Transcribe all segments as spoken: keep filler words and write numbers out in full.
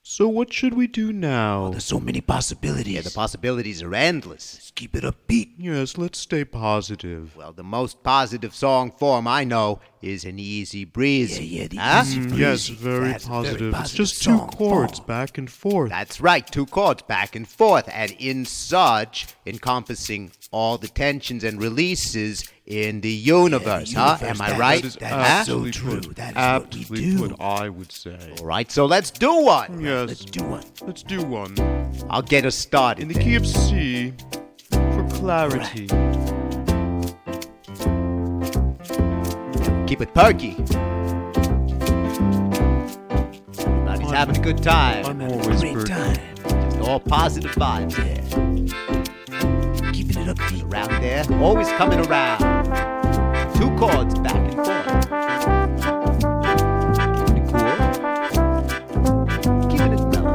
So what should we do now? Oh, there's so many possibilities. Yeah, the possibilities are endless. Let's keep it upbeat. Yes, let's stay positive. Well, the most positive song form I know is an easy breezy. Yeah, yeah, the huh? easy Mm, breezy. yes, very That's a very positive. It's positive just two song chords form. back and forth. That's right, two chords back and forth, and in such, encompassing all the tensions and releases in the universe, Yeah, huh? the universe, Am I that right? is- that huh? is so Absolutely true. true. That is Absolutely what we do. what I would say. All right, so let's do one. Yes, Let's do one. let's do one. I'll get us started. In the then. key of C, for clarity. Keep it perky. Everybody's I'm- having a good time. I'm always Great perky. time. Just all positive vibes there. Keeping it upbeat. Around there, always coming around. Two chords back and forth. Keeping it cool. Keeping it mellow.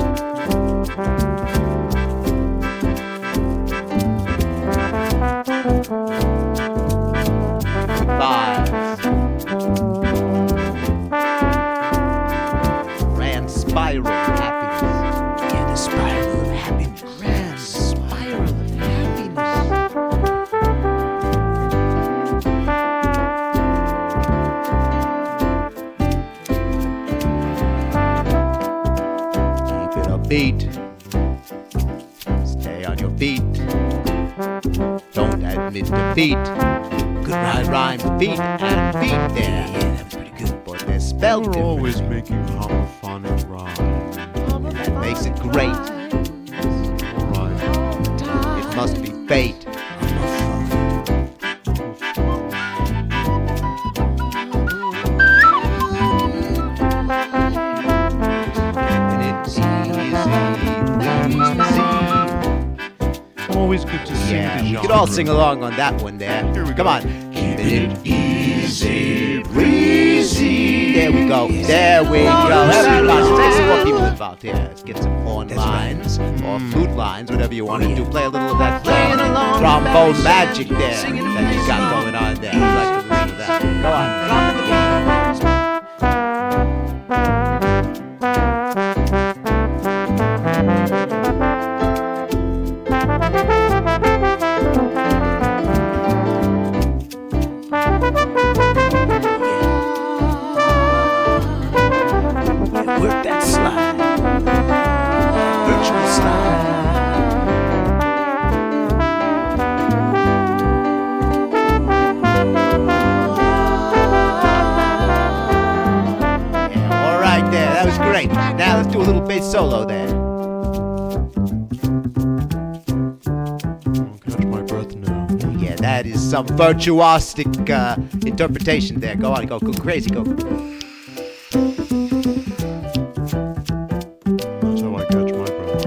Vibes. Grand spiral of happiness. Yeah, the spiral of happiness. Grand spiral of happiness. Keep it upbeat. Stay on your feet. Don't admit defeat. Good rhyme, rhyme, feet and feet there. Yeah, that was pretty good. But they're spelled We're different. always making homophonic rhymes. That makes it great. Alright. It must be fate. And it's easy. Always good to sing Yeah, the we genre. could all sing along on that one there. Here we Come go. on. Keeping it easy, breezy. There we go. There we go. Everybody, take some more people involved here. Let's get some horn That's right. lines or flute lines, whatever you want Oh, to yeah. do. Play a little of that uh, trombone magic there that you got going on there. I'd like to listen to that. Go on. Drop in the beat. Yeah, work that slide. Virtual slide. Yeah, all right there. That was great. Now let's do a little bass solo there. I'll catch my breath now. Yeah, that is some virtuosic uh, interpretation there. Go on, go, go crazy, go. That's how I catch my breath.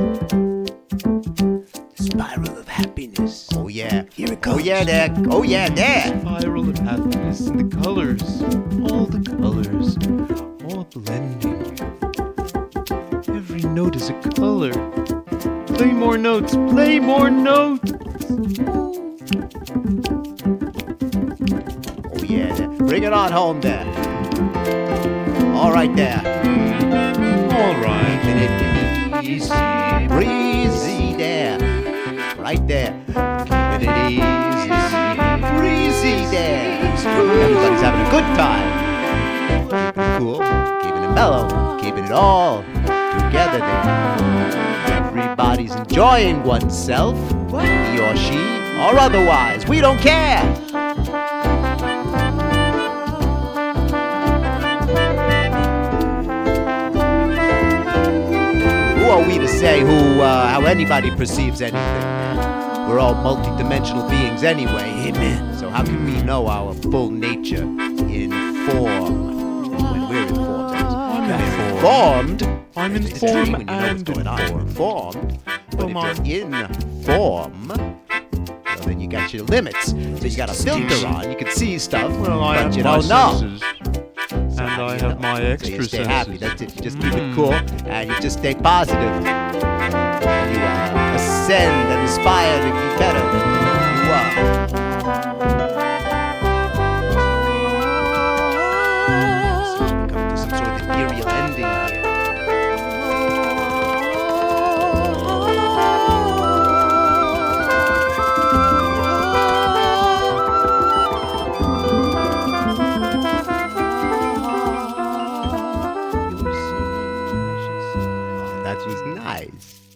Spiral of happiness. Oh yeah. Here it Oh comes. yeah, there. Oh yeah, there. Spiral of happiness in the colors. All the colors. All blending. Every note is a color. Play more notes. Play more notes. Oh yeah, there. Bring it on home there. All right there. All right. Keeping it easy, breezy there. Right there. Keeping it easy, breezy there. Everybody's having a good time. Keeping it cool, keeping it mellow, keeping it all together there. Everybody's enjoying oneself, he or she, or otherwise. We don't care. Who are we to say who, uh, how anybody perceives anything? We're all multidimensional beings anyway. Amen. So how can we know our full nature in form when we're informed? I'm Informed. I'm It's a informed dream when you know what's and going on. You're informed. informed. But Come if on. you're in form, well, then you got your limits. So you got a filter on. You can see stuff, Well, I but have you my don't know. senses. And How I do you have know? my So extra you stay senses. happy. That's it. You just keep it Mm. cool and you just stay positive. And you uh, ascend and aspire to be better than you are. So we come to some sort of ethereal ending here. That was nice.